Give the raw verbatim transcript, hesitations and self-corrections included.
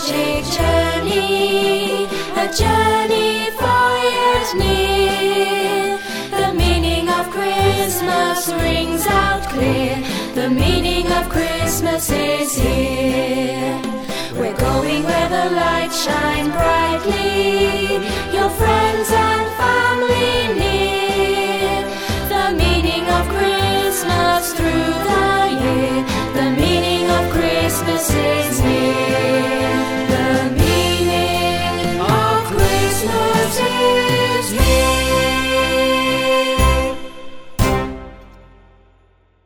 nostalgic journey, a journey far yet near. The meaning of Christmas rings out clear. The meaning of Christmas is here. We're going where the lights shine brightly, your friends and family near.